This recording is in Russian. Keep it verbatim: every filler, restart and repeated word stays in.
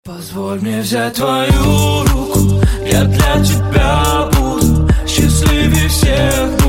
Позволь мне взять твою руку, я для тебя буду счастливее всех.